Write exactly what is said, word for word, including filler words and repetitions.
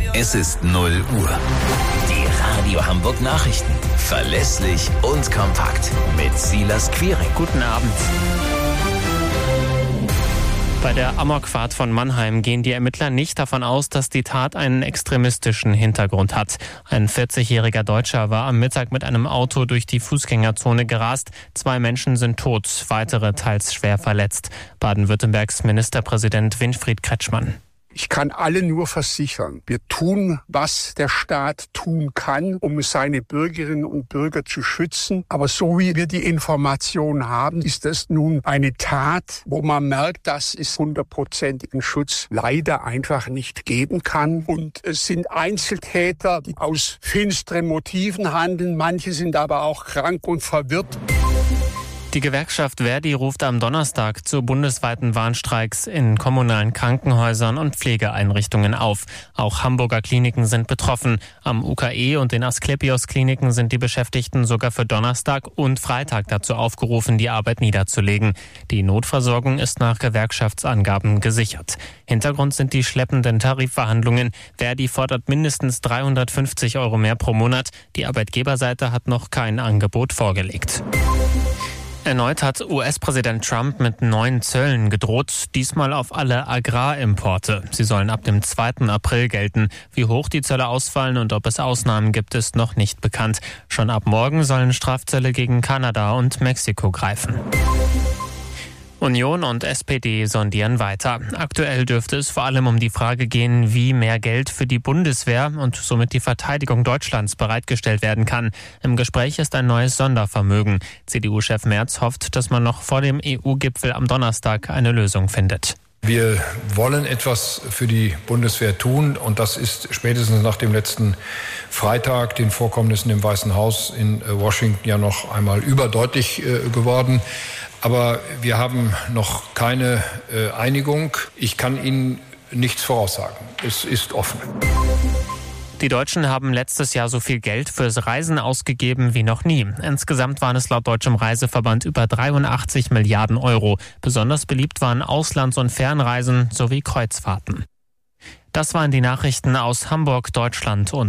Es ist null Uhr. Die Radio Hamburg Nachrichten. Verlässlich und kompakt. Mit Silas Quiring. Guten Abend. Bei der Amokfahrt von Mannheim gehen die Ermittler nicht davon aus, dass die Tat einen extremistischen Hintergrund hat. Ein vierzigjähriger Deutscher war am Mittag mit einem Auto durch die Fußgängerzone gerast. Zwei Menschen sind tot, weitere teils schwer verletzt. Baden-Württembergs Ministerpräsident Winfried Kretschmann. Ich kann alle nur versichern, wir tun, was der Staat tun kann, um seine Bürgerinnen und Bürger zu schützen. Aber so wie wir die Information haben, ist das nun eine Tat, wo man merkt, dass es hundertprozentigen Schutz leider einfach nicht geben kann. Und es sind Einzeltäter, die aus finsteren Motiven handeln. Manche sind aber auch krank und verwirrt. Die Gewerkschaft Verdi ruft am Donnerstag zu bundesweiten Warnstreiks in kommunalen Krankenhäusern und Pflegeeinrichtungen auf. Auch Hamburger Kliniken sind betroffen. Am U K E und den Asklepios-Kliniken sind die Beschäftigten sogar für Donnerstag und Freitag dazu aufgerufen, die Arbeit niederzulegen. Die Notversorgung ist nach Gewerkschaftsangaben gesichert. Hintergrund sind die schleppenden Tarifverhandlungen. Verdi fordert mindestens dreihundertfünfzig Euro mehr pro Monat. Die Arbeitgeberseite hat noch kein Angebot vorgelegt. Erneut hat U S-Präsident Trump mit neuen Zöllen gedroht, diesmal auf alle Agrarimporte. Sie sollen ab dem zweiten April gelten. Wie hoch die Zölle ausfallen und ob es Ausnahmen gibt, ist noch nicht bekannt. Schon ab morgen sollen Strafzölle gegen Kanada und Mexiko greifen. Union und S P D sondieren weiter. Aktuell dürfte es vor allem um die Frage gehen, wie mehr Geld für die Bundeswehr und somit die Verteidigung Deutschlands bereitgestellt werden kann. Im Gespräch ist ein neues Sondervermögen. C D U-Chef Merz hofft, dass man noch vor dem E U-Gipfel am Donnerstag eine Lösung findet. Wir wollen etwas für die Bundeswehr tun und das ist spätestens nach dem letzten Freitag, den Vorkommnissen im Weißen Haus in Washington, ja noch einmal überdeutlich äh, geworden. Aber wir haben noch keine äh, Einigung. Ich kann Ihnen nichts voraussagen. Es ist offen. Die Deutschen haben letztes Jahr so viel Geld fürs Reisen ausgegeben wie noch nie. Insgesamt waren es laut Deutschem Reiseverband über dreiundachtzig Milliarden Euro. Besonders beliebt waren Auslands- und Fernreisen sowie Kreuzfahrten. Das waren die Nachrichten aus Hamburg, Deutschland und